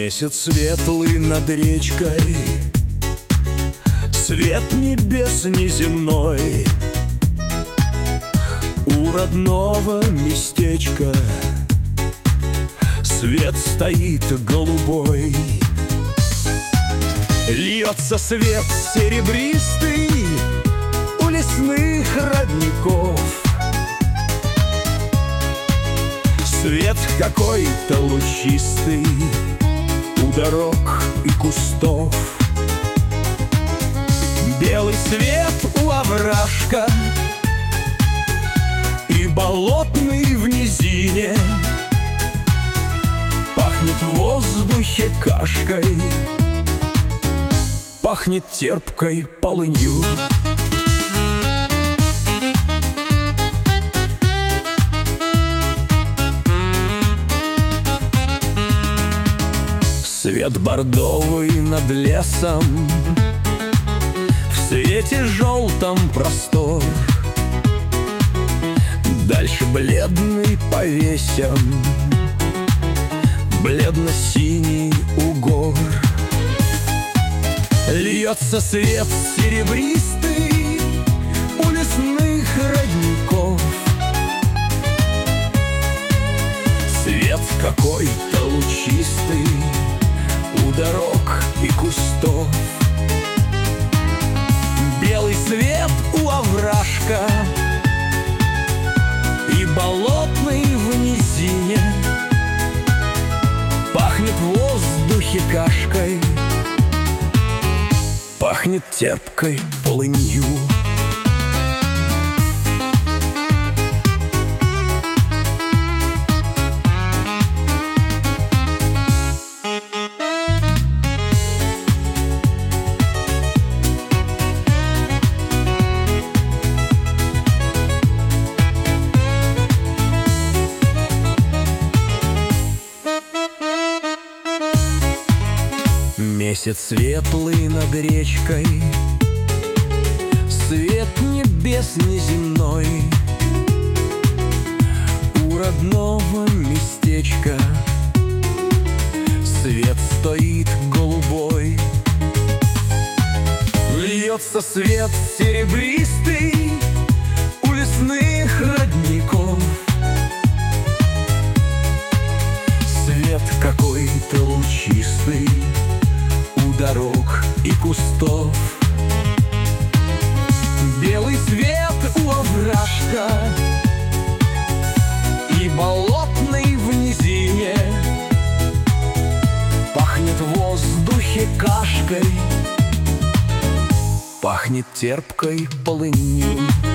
Месяц светлый над речкой, свет небес неземной. У родного местечка свет стоит голубой. Льется свет серебристый у лесных родников. Свет какой-то лучистый у дорог и кустов. Белый свет у овражка и болотный в низине. Пахнет в воздухе кашкой, пахнет терпкой полынью. Свет бордовый над лесом, в свете желтом простор. Дальше бледный повесен, бледно-синий у гор. Льется свет серебристый у лесных родников. Свет какой-то лучистый у дорог и кустов. Белый свет у овражка и болотный в низине. Пахнет в воздухе кашкой, пахнет терпкой полынью. Месяц светлый над речкой, свет небес неземной. У родного местечка свет стоит голубой. Льется свет серебристый у лесных родников. Свет какой-то лучистый у дорог и кустов. Белый свет у овражка и болотный в низине. Пахнет в воздухе кашкой, пахнет терпкой полынью.